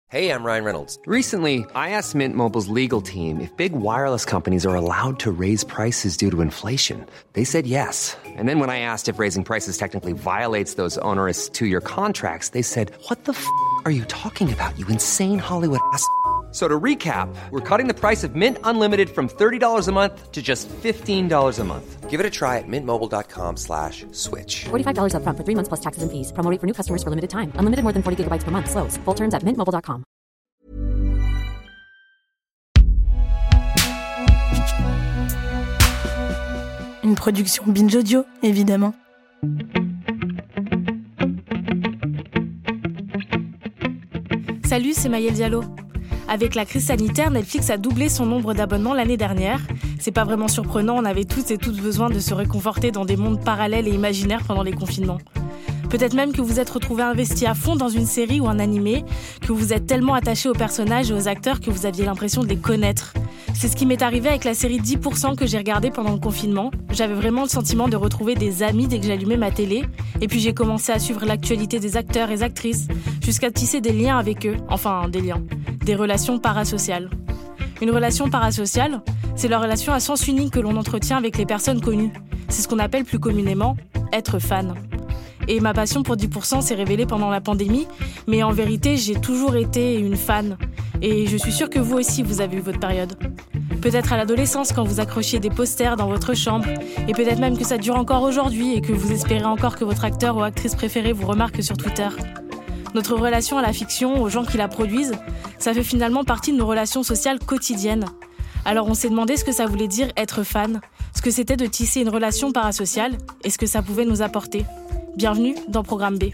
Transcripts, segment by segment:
Hey, I'm Ryan Reynolds. Recently, I asked Mint Mobile's legal team if big wireless companies are allowed to raise prices due to inflation. They said yes. And then when I asked if raising prices technically violates those onerous two-year contracts, they said, "What the f*** are you talking about, you insane Hollywood ass?" So to recap, we're cutting the price of Mint Unlimited from $30 a month to just $15 a month. Give it a try at mintmobile.com/switch. $45 up front for 3 months plus taxes and fees. Promo rate for new customers for limited time. Unlimited more than 40 gigabytes per month. Slows full terms at mintmobile.com. Une production Binge Audio, évidemment. Salut, c'est Maëlle Diallo. Avec la crise sanitaire, Netflix a doublé son nombre d'abonnements l'année dernière. C'est pas vraiment surprenant, on avait toutes et tous besoin de se réconforter dans des mondes parallèles et imaginaires pendant les confinements. Peut-être même que vous êtes retrouvé investi à fond dans une série ou un animé, que vous êtes tellement attaché aux personnages et aux acteurs que vous aviez l'impression de les connaître. C'est ce qui m'est arrivé avec la série 10% que j'ai regardée pendant le confinement. J'avais vraiment le sentiment de retrouver des amis dès que j'allumais ma télé. Et puis j'ai commencé à suivre l'actualité des acteurs et actrices, jusqu'à tisser des liens avec eux. Enfin, des liens. Des relations parasociales. Une relation parasociale, c'est la relation à sens unique que l'on entretient avec les personnes connues. C'est ce qu'on appelle plus communément être fan. Et ma passion pour 10% s'est révélée pendant la pandémie, mais en vérité, j'ai toujours été une fan. Et je suis sûre que vous aussi, vous avez eu votre période. Peut-être à l'adolescence, quand vous accrochiez des posters dans votre chambre, et peut-être même que ça dure encore aujourd'hui et que vous espérez encore que votre acteur ou actrice préférée vous remarque sur Twitter. Notre relation à la fiction, aux gens qui la produisent, ça fait finalement partie de nos relations sociales quotidiennes. Alors on s'est demandé ce que ça voulait dire être fan, ce que c'était de tisser une relation parasociale et ce que ça pouvait nous apporter. Bienvenue dans Programme B.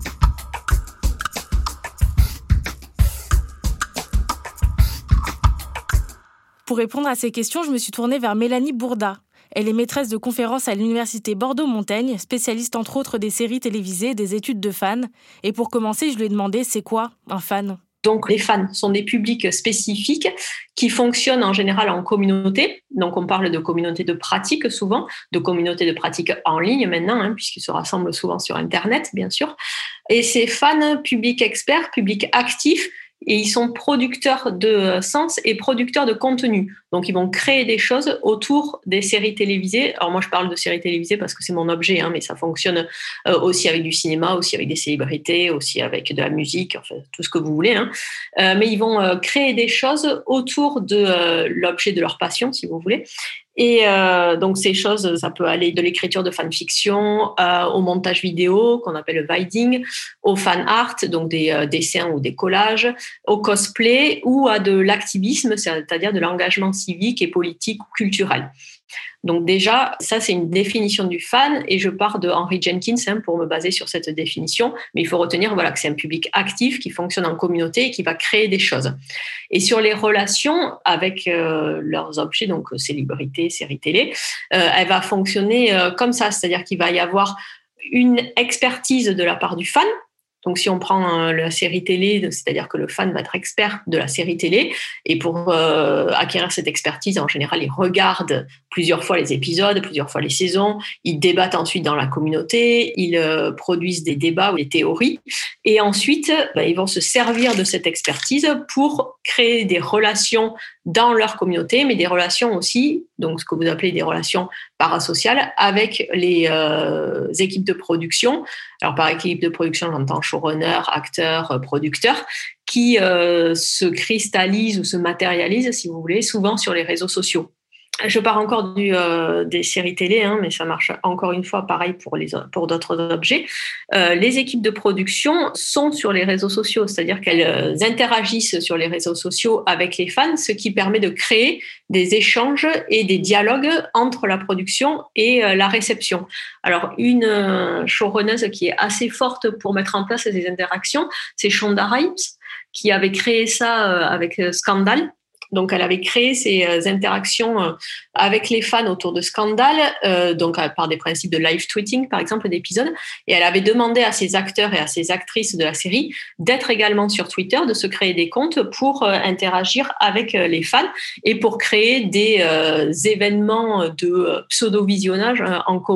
Pour répondre à ces questions, je me suis tournée vers Mélanie Bourda. Elle est maîtresse de conférences à l'université Bordeaux-Montaigne, spécialiste entre autres des séries télévisées, des études de fans. Et pour commencer, je lui ai demandé c'est quoi un fan ? Donc, les fans sont des publics spécifiques qui fonctionnent en général en communauté. Donc, on parle de communauté de pratique souvent, de communauté de pratique en ligne maintenant, puisqu'ils se rassemblent souvent sur Internet, bien sûr. Et ces fans, publics experts, publics actifs, et ils sont producteurs de sens et producteurs de contenu. Donc, ils vont créer des choses autour des séries télévisées. Alors, moi, je parle de séries télévisées parce que c'est mon objet, mais ça fonctionne aussi avec du cinéma, aussi avec des célébrités, aussi avec de la musique, enfin, tout ce que vous voulez. Mais ils vont créer des choses autour de l'objet de leur passion, si vous voulez. Et donc, ces choses, ça peut aller de l'écriture de fanfiction au montage vidéo, qu'on appelle le viding, au fan art, donc des dessins ou des collages, au cosplay ou à de l'activisme, c'est-à-dire de l'engagement civique et politique ou culturel. Donc déjà, ça c'est une définition du fan et je pars de Henry Jenkins pour me baser sur cette définition, mais il faut retenir que c'est un public actif qui fonctionne en communauté et qui va créer des choses. Et sur les relations avec leurs objets, donc célébrités, séries télé, elle va fonctionner comme ça, c'est-à-dire qu'il va y avoir une expertise de la part du fan. Donc, si on prend la série télé, c'est-à-dire que le fan va être expert de la série télé, et pour acquérir cette expertise, en général, il regarde plusieurs fois les épisodes, plusieurs fois les saisons, ils débattent ensuite dans la communauté, ils produisent des débats ou des théories, et ensuite, ils vont se servir de cette expertise pour créer des relations dans leur communauté, mais des relations aussi, donc ce que vous appelez des relations parasociales, avec les équipes de production. Alors par équipe de production, j'entends showrunner, acteur, producteur, qui se cristallisent ou se matérialisent, si vous voulez, souvent sur les réseaux sociaux. Je pars encore des séries télé, mais ça marche encore une fois pareil pour d'autres objets. Les équipes de production sont sur les réseaux sociaux, c'est-à-dire qu'elles interagissent sur les réseaux sociaux avec les fans, ce qui permet de créer des échanges et des dialogues entre la production et la réception. Alors, une showrunneuse qui est assez forte pour mettre en place ces interactions, c'est Shonda Rhimes, qui avait créé ça avec Scandal. Donc, elle avait créé ces interactions avec les fans autour de Scandal, donc par des principes de live tweeting, par exemple, d'épisodes. Et elle avait demandé à ses acteurs et à ses actrices de la série d'être également sur Twitter, de se créer des comptes pour interagir avec les fans et pour créer des événements de pseudo-visionnage en commun,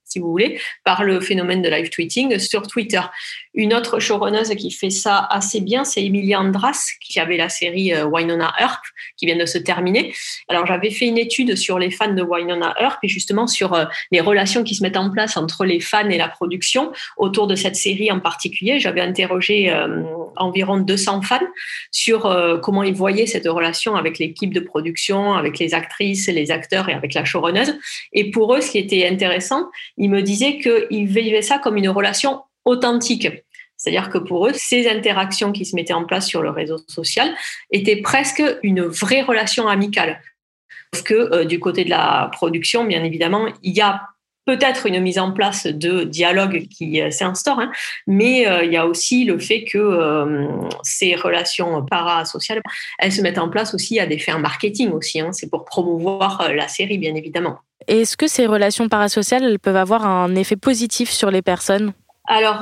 si vous voulez, par le phénomène de live tweeting sur Twitter. Une autre showrunneuse qui fait ça assez bien, c'est Emilia Andras, qui avait la série Wynonna Earp, qui vient de se terminer. Alors, j'avais fait une étude sur les fans de Wynonna Earp et justement sur les relations qui se mettent en place entre les fans et la production autour de cette série en particulier. J'avais interrogé environ 200 fans sur comment ils voyaient cette relation avec l'équipe de production, avec les actrices, les acteurs et avec la showrunneuse. Et pour eux, ce qui était intéressant, ils me disaient qu'ils vivaient ça comme une relation authentique. C'est-à-dire que pour eux, ces interactions qui se mettaient en place sur le réseau social étaient presque une vraie relation amicale. Parce que du côté de la production, bien évidemment, il y a peut-être une mise en place de dialogue qui s'instaure, mais il y a aussi le fait que ces relations parasociales, elles se mettent en place aussi à des fins marketing aussi. C'est pour promouvoir la série, bien évidemment. Et est-ce que ces relations parasociales, elles peuvent avoir un effet positif sur les personnes ? Alors,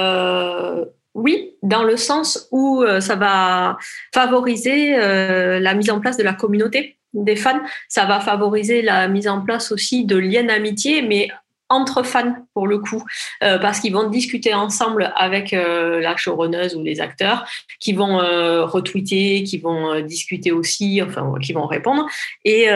oui, dans le sens où ça va favoriser la mise en place de la communauté des fans. Ça va favoriser la mise en place aussi de liens d'amitié, mais entre fans pour le coup, parce qu'ils vont discuter ensemble avec la showrunneuse ou les acteurs, qui vont retweeter, qui vont discuter aussi, enfin qui vont répondre. Et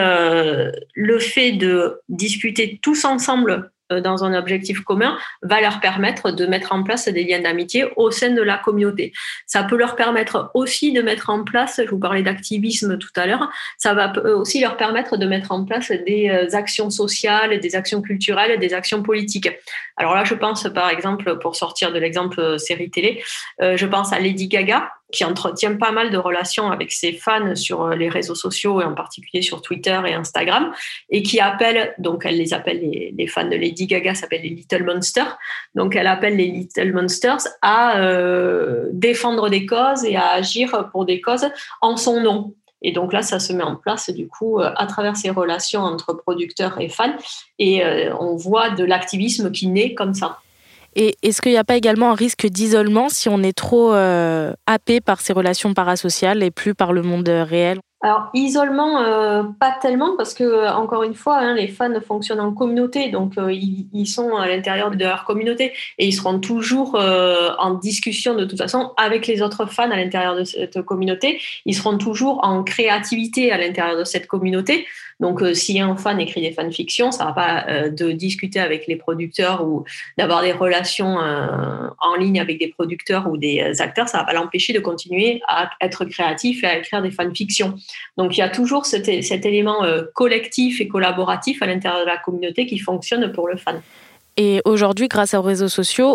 le fait de discuter tous ensemble dans un objectif commun va leur permettre de mettre en place des liens d'amitié au sein de la communauté. Ça peut leur permettre aussi de mettre en place, je vous parlais d'activisme tout à l'heure, ça va aussi leur permettre de mettre en place des actions sociales, des actions culturelles, des actions politiques. Alors là, je pense par exemple, pour sortir de l'exemple série télé, je pense à Lady Gaga, qui entretient pas mal de relations avec ses fans sur les réseaux sociaux et en particulier sur Twitter et Instagram, et qui appelle, donc elle les appelle, les fans de Lady Gaga s'appellent les Little Monsters, donc elle appelle les Little Monsters à défendre des causes et à agir pour des causes en son nom. Et donc là, ça se met en place du coup à travers ces relations entre producteurs et fans, et on voit de l'activisme qui naît comme ça. Et est-ce qu'il n'y a pas également un risque d'isolement si on est trop happé par ces relations parasociales et plus par le monde réel ? Alors, isolement, pas tellement, parce que, encore une fois, les fans fonctionnent en communauté, donc ils sont à l'intérieur de leur communauté et ils seront toujours en discussion de toute façon avec les autres fans à l'intérieur de cette communauté. Ils seront toujours en créativité à l'intérieur de cette communauté. Donc, si un fan écrit des fanfictions, ça ne va pas de discuter avec les producteurs ou d'avoir des relations en ligne avec des producteurs ou des acteurs, ça ne va pas l'empêcher de continuer à être créatif et à écrire des fanfictions. Donc, il y a toujours cet élément collectif et collaboratif à l'intérieur de la communauté qui fonctionne pour le fan. Et aujourd'hui, grâce aux réseaux sociaux,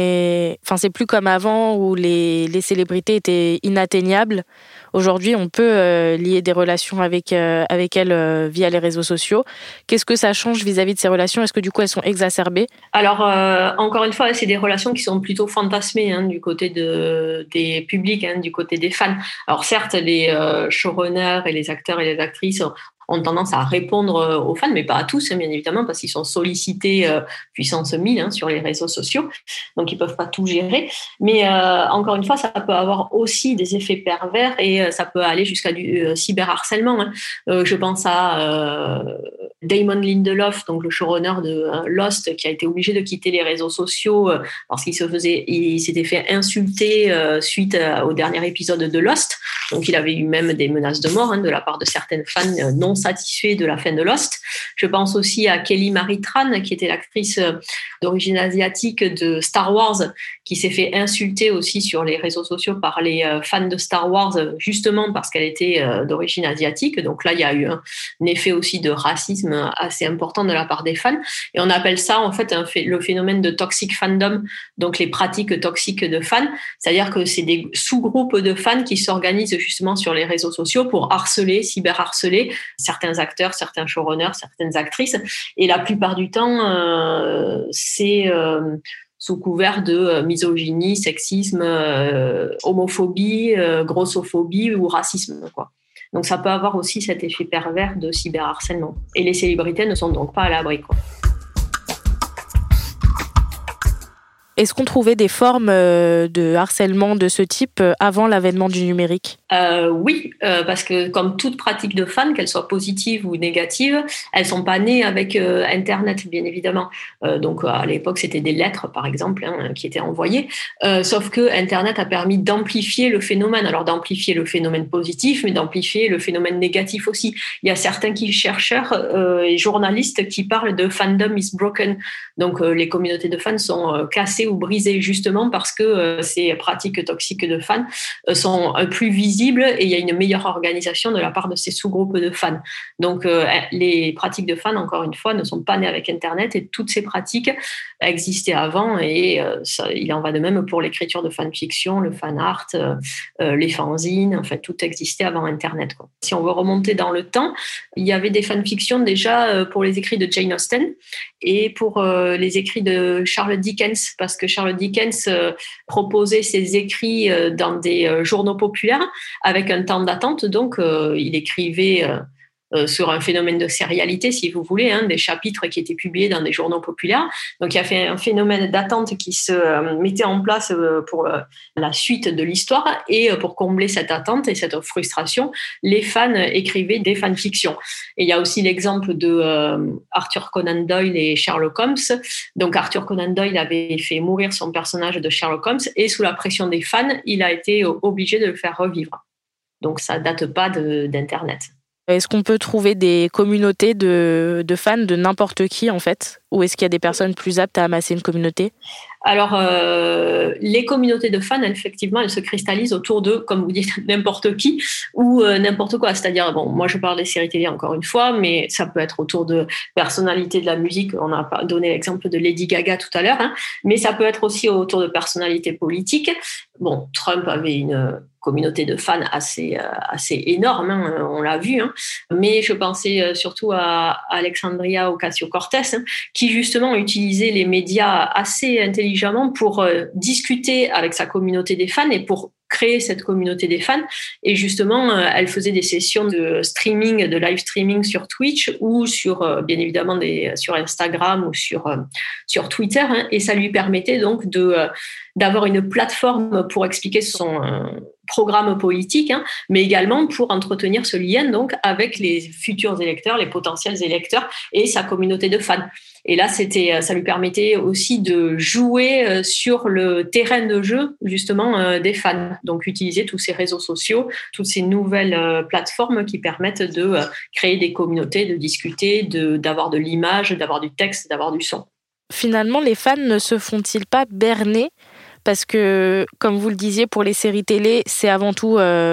c'est plus comme avant où les célébrités étaient inatteignables. Aujourd'hui, on peut lier des relations avec elles via les réseaux sociaux. Qu'est-ce que ça change vis-à-vis de ces relations ? Est-ce que du coup, elles sont exacerbées ? Alors, encore une fois, c'est des relations qui sont plutôt fantasmées du côté des publics, du côté des fans. Alors certes, les showrunners et les acteurs et les actrices ont tendance à répondre aux fans, mais pas à tous, bien évidemment, parce qu'ils sont sollicités puissance 1000 sur les réseaux sociaux, donc ils peuvent pas tout gérer. Mais encore une fois, ça peut avoir aussi des effets pervers et ça peut aller jusqu'à du cyberharcèlement. Je pense à Damon Lindelof, donc le showrunner de Lost, qui a été obligé de quitter les réseaux sociaux parce qu'il s'était fait insulter suite au dernier épisode de Lost. Donc il avait eu même des menaces de mort de la part de certaines fans non satisfaits de la fin de Lost. Je pense aussi à Kelly Marie Tran, qui était l'actrice d'origine asiatique de Star Wars, qui s'est fait insulter aussi sur les réseaux sociaux par les fans de Star Wars, justement parce qu'elle était d'origine asiatique. Donc là, il y a eu un effet aussi de racisme assez important de la part des fans. Et on appelle ça, en fait, le phénomène de toxic fandom, donc les pratiques toxiques de fans. C'est-à-dire que c'est des sous-groupes de fans qui s'organisent justement sur les réseaux sociaux pour harceler, cyberharceler certains acteurs, certains showrunners, certaines actrices. Et la plupart du temps, c'est sous couvert de misogynie, sexisme, homophobie, grossophobie ou racisme, quoi. Donc ça peut avoir aussi cet effet pervers de cyberharcèlement. Et les célébrités ne sont donc pas à l'abri, quoi. Est-ce qu'on trouvait des formes de harcèlement de ce type avant l'avènement du numérique ? Oui, parce que comme toute pratique de fan, qu'elle soit positive ou négative, elles sont pas nées avec Internet, bien évidemment. Donc à l'époque, c'était des lettres, par exemple, qui étaient envoyées. Sauf que Internet a permis d'amplifier le phénomène. Alors d'amplifier le phénomène positif, mais d'amplifier le phénomène négatif aussi. Il y a certains chercheurs et journalistes qui parlent de fandom is broken. Donc les communautés de fans sont cassées ou brisées justement parce que ces pratiques toxiques de fans sont plus visibles et il y a une meilleure organisation de la part de ces sous-groupes de fans. Donc les pratiques de fans, encore une fois, ne sont pas nées avec Internet et toutes ces pratiques existaient avant et il en va de même pour l'écriture de fanfiction, le fan art, les fanzines, en fait, tout existait avant Internet, quoi. Si on veut remonter dans le temps, il y avait des fanfictions déjà pour les écrits de Jane Austen et pour les écrits de Charles Dickens, parce que Charles Dickens proposait ses écrits dans des journaux populaires avec un temps d'attente, donc il écrivait sur un phénomène de sérialité, si vous voulez, des chapitres qui étaient publiés dans des journaux populaires. Donc, il y a fait un phénomène d'attente qui se mettait en place pour la suite de l'histoire. Et pour combler cette attente et cette frustration, les fans écrivaient des fanfictions. Et il y a aussi l'exemple de Arthur Conan Doyle et Sherlock Holmes. Donc, Arthur Conan Doyle avait fait mourir son personnage de Sherlock Holmes et sous la pression des fans, il a été obligé de le faire revivre. Donc, ça date pas d'Internet. Est-ce qu'on peut trouver des communautés de fans de n'importe qui, en fait ? Ou est-ce qu'il y a des personnes plus aptes à amasser une communauté ? Alors, les communautés de fans, effectivement, elles se cristallisent autour de, comme vous dites, n'importe qui ou n'importe quoi. C'est-à-dire, bon, moi, je parle des séries télé encore une fois, mais ça peut être autour de personnalités de la musique. On a donné l'exemple de Lady Gaga tout à l'heure, mais ça peut être aussi autour de personnalités politiques. Bon, Trump avait une communauté de fans assez énorme, on l'a vu, mais je pensais surtout à Alexandria Ocasio-Cortez, qui justement utilisait les médias assez intelligemment pour discuter avec sa communauté des fans et pour créer cette communauté des fans. Et justement, elle faisait des sessions de streaming, de live streaming sur Twitch ou sur, bien évidemment, sur Instagram ou sur Twitter. Et ça lui permettait donc d'avoir une plateforme pour expliquer son programme politique, mais également pour entretenir ce lien donc avec les futurs électeurs, les potentiels électeurs et sa communauté de fans. Et là, ça lui permettait aussi de jouer sur le terrain de jeu justement des fans. Donc, utiliser tous ces réseaux sociaux, toutes ces nouvelles plateformes qui permettent de créer des communautés, de discuter, d'avoir de l'image, d'avoir du texte, d'avoir du son. Finalement, les fans ne se font-ils pas berner ? Parce que, comme vous le disiez, pour les séries télé, c'est avant tout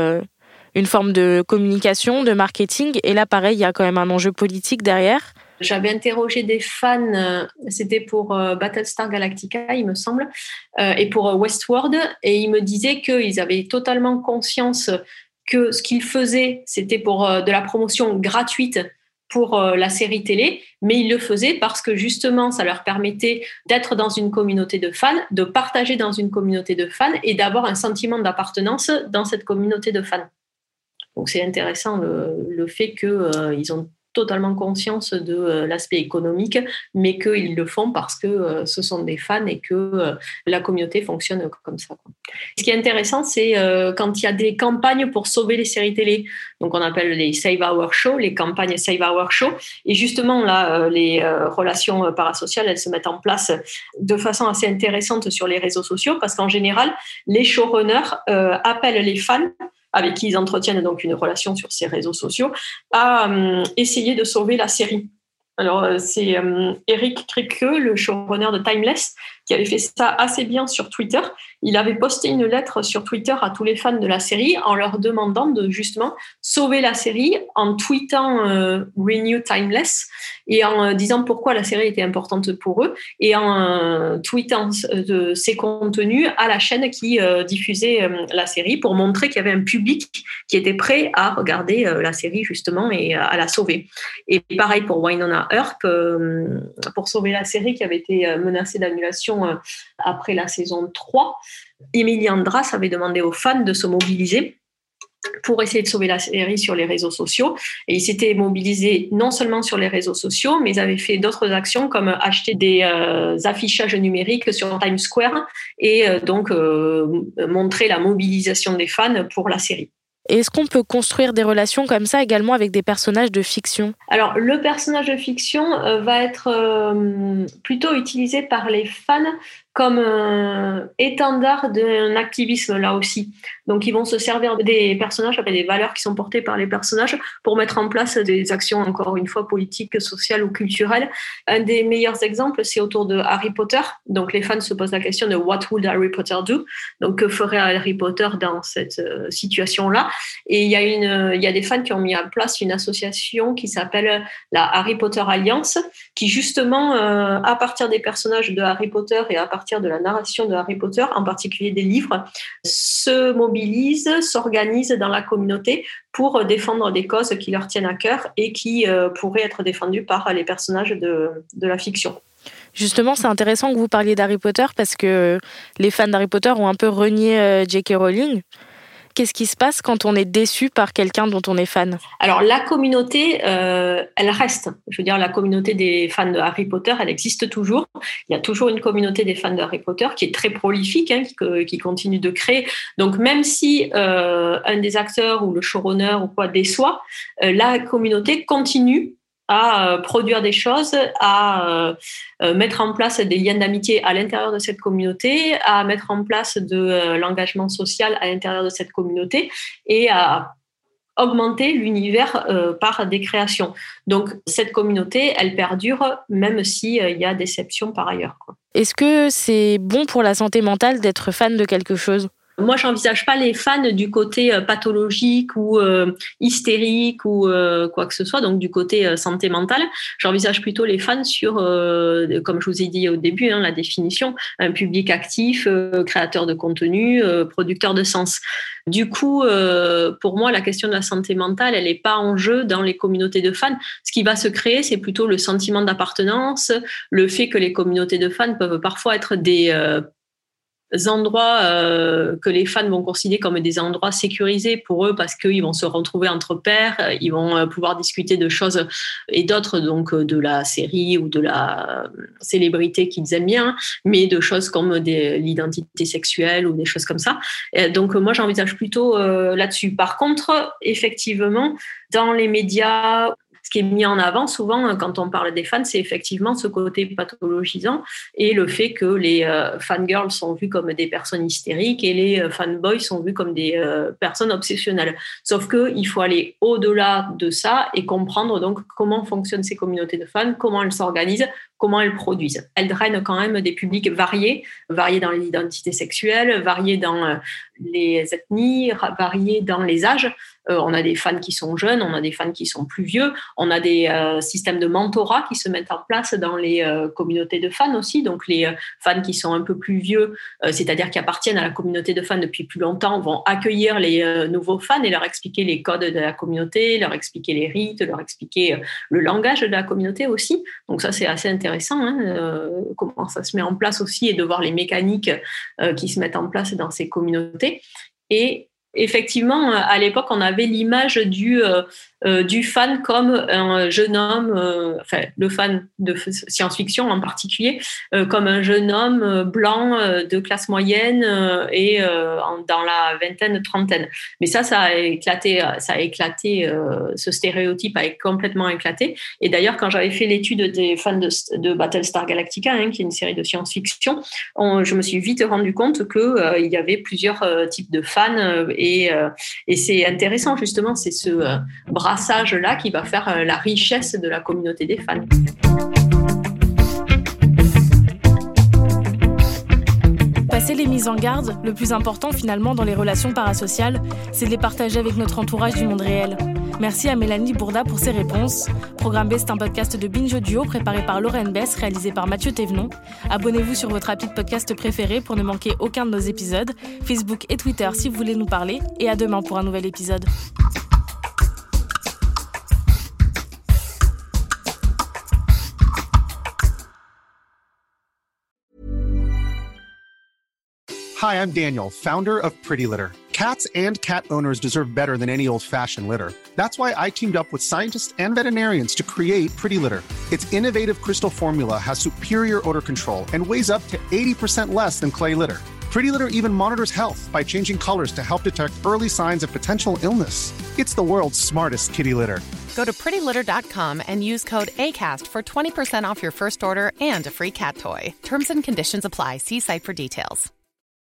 une forme de communication, de marketing. Et là, pareil, il y a quand même un enjeu politique derrière. J'avais interrogé des fans, c'était pour Battlestar Galactica, il me semble, et pour Westworld, et ils me disaient qu'ils avaient totalement conscience que ce qu'ils faisaient, c'était pour de la promotion gratuite pour la série télé, mais ils le faisaient parce que justement, ça leur permettait d'être dans une communauté de fans, de partager dans une communauté de fans et d'avoir un sentiment d'appartenance dans cette communauté de fans. Donc c'est intéressant le fait qu'ils ont totalement conscience de l'aspect économique, mais qu'ils le font parce que ce sont des fans et que la communauté fonctionne comme ça. Ce qui est intéressant, c'est quand il y a des campagnes pour sauver les séries télé. Donc, on appelle les Save Our Show, les campagnes Save Our Show. Et justement, là, les relations parasociales, elles se mettent en place de façon assez intéressante sur les réseaux sociaux parce qu'en général, les showrunners appellent les fans avec qui ils entretiennent donc une relation sur ces réseaux sociaux, à essayer de sauver la série. Alors, c'est Eric Kripke, le showrunner de Timeless, qui avait fait ça assez bien sur Twitter. Il avait posté une lettre sur Twitter à tous les fans de la série en leur demandant de justement sauver la série en tweetant Renew Timeless et en disant pourquoi la série était importante pour eux et en tweetant ses contenus à la chaîne qui diffusait la série pour montrer qu'il y avait un public qui était prêt à regarder la série justement et à la sauver. Et pareil pour Wynonna Earp, pour sauver la série qui avait été menacée d'annulation après la saison 3, Emily Andras avait demandé aux fans de se mobiliser pour essayer de sauver la série sur les réseaux sociaux. Et ils s'étaient mobilisés non seulement sur les réseaux sociaux, mais ils avaient fait d'autres actions comme acheter des affichages numériques sur Times Square et donc montrer la mobilisation des fans pour la série. Et est-ce qu'on peut construire des relations comme ça également avec des personnages de fiction ? Alors, le personnage de fiction va être plutôt utilisé par les fans comme étendard d'un activisme là aussi. Donc, ils vont se servir des personnages, des valeurs qui sont portées par les personnages pour mettre en place des actions, encore une fois, politiques, sociales ou culturelles. Un des meilleurs exemples, c'est autour de Harry Potter. Donc, les fans se posent la question de « What would Harry Potter do ?» Donc, que ferait Harry Potter dans cette situation-là ? Et il y a des fans qui ont mis en place une association qui s'appelle la Harry Potter Alliance, qui justement, à partir des personnages de Harry Potter et à partir de la narration de Harry Potter, en particulier des livres, se mobilise, s'organise dans la communauté pour défendre des causes qui leur tiennent à cœur et qui pourraient être défendues par les personnages de la fiction. Justement, c'est intéressant que vous parliez d'Harry Potter parce que les fans d'Harry Potter ont un peu renié J.K. Rowling. Qu'est-ce qui se passe quand on est déçu par quelqu'un dont on est fan ? Alors, la communauté, elle reste. Je veux dire, la communauté des fans de Harry Potter, elle existe toujours. Il y a toujours une communauté des fans de Harry Potter qui est très prolifique, qui continue de créer. Donc, même si un des acteurs ou le showrunner ou quoi déçoit, la communauté continue à produire des choses, à mettre en place des liens d'amitié à l'intérieur de cette communauté, à mettre en place de l'engagement social à l'intérieur de cette communauté et à augmenter l'univers par des créations. Donc, cette communauté, elle perdure même s'il y a déception par ailleurs, quoi. Est-ce que c'est bon pour la santé mentale d'être fan de quelque chose ? Moi, j'envisage pas les fans du côté pathologique ou hystérique ou quoi que ce soit, donc du côté santé mentale. J'envisage plutôt les fans sur, comme je vous ai dit au début, la définition, un public actif, créateur de contenu, producteur de sens. Du coup, pour moi, la question de la santé mentale, elle n'est pas en jeu dans les communautés de fans. Ce qui va se créer, c'est plutôt le sentiment d'appartenance, le fait que les communautés de fans peuvent parfois être des endroits que les fans vont considérer comme des endroits sécurisés pour eux parce qu'ils vont se retrouver entre pairs, ils vont pouvoir discuter de choses et d'autres, donc de la série ou de la célébrité qu'ils aiment bien, mais de choses comme l'identité sexuelle ou des choses comme ça. Et donc moi, j'envisage plutôt là-dessus. Par contre, effectivement, dans les médias, ce qui est mis en avant souvent quand on parle des fans, c'est effectivement ce côté pathologisant et le fait que les fangirls sont vus comme des personnes hystériques et les fanboys sont vus comme des personnes obsessionnelles. Sauf qu'il faut aller au-delà de ça et comprendre donc comment fonctionnent ces communautés de fans, comment elles s'organisent, comment elles produisent. Elles drainent quand même des publics variés dans l'identité sexuelle, variés dans les ethnies, variés dans les âges. On a des fans qui sont jeunes, on a des fans qui sont plus vieux, on a des systèmes de mentorat qui se mettent en place dans les communautés de fans aussi. Donc les fans qui sont un peu plus vieux, c'est-à-dire qui appartiennent à la communauté de fans depuis plus longtemps, vont accueillir les nouveaux fans et leur expliquer les codes de la communauté, leur expliquer les rites, leur expliquer le langage de la communauté aussi. Donc ça, c'est assez intéressant, comment ça se met en place aussi et de voir les mécaniques qui se mettent en place dans ces communautés. Et effectivement, à l'époque, on avait l'image du fan comme un jeune homme, le fan de science-fiction en particulier, comme un jeune homme blanc de classe moyenne et dans la vingtaine-trentaine. Mais ça a éclaté, ce stéréotype a complètement éclaté. Et d'ailleurs, quand j'avais fait l'étude des fans de Battlestar Galactica, qui est une série de science-fiction, je me suis vite rendu compte qu'il y avait plusieurs types de fans et c'est intéressant justement, c'est ce brassage-là qui va faire la richesse de la communauté des fans. Passer les mises en garde, le plus important finalement dans les relations parasociales, c'est de les partager avec notre entourage du monde réel. Merci à Mélanie Bourda pour ses réponses. Programme B, c'est un podcast de Binge Audio préparé par Lorraine Bess, réalisé par Mathieu Thévenon. Abonnez-vous sur votre appli de podcast préféré pour ne manquer aucun de nos épisodes. Facebook et Twitter si vous voulez nous parler. Et à demain pour un nouvel épisode. Hi, I'm Daniel, founder of Pretty Litter. Cats and cat owners deserve better than any old-fashioned litter. That's why I teamed up with scientists and veterinarians to create Pretty Litter. Its innovative crystal formula has superior odor control and weighs up to 80% less than clay litter. Pretty Litter even monitors health by changing colors to help detect early signs of potential illness. It's the world's smartest kitty litter. Go to prettylitter.com and use code ACAST for 20% off your first order and a free cat toy. Terms and conditions apply. See site for details.